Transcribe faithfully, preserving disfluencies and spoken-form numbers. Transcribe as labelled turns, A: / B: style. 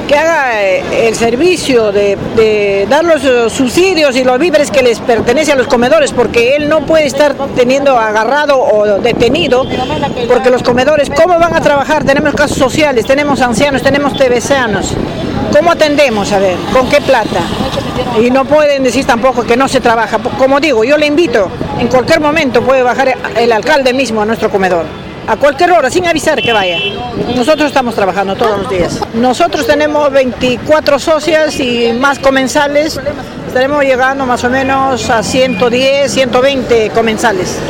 A: que haga eh, el servicio de, de dar los eh, subsidios y los víveres que les pertenece a los comedores, porque él no puede estar teniendo agarrado o detenido, porque los comedores, ¿cómo van a trabajar? Tenemos casos sociales, tenemos ancianos, tenemos tebesanos. ¿Cómo atendemos? A ver, ¿con qué plata? Y no pueden decir tampoco que no se trabaja. Como digo, yo le invito, en cualquier momento puede bajar el alcalde mismo a nuestro comedor. A cualquier hora, sin avisar que vaya. Nosotros estamos trabajando todos los días. Nosotros tenemos veinticuatro socias y más comensales. Estaremos llegando más o menos a ciento diez, ciento veinte comensales.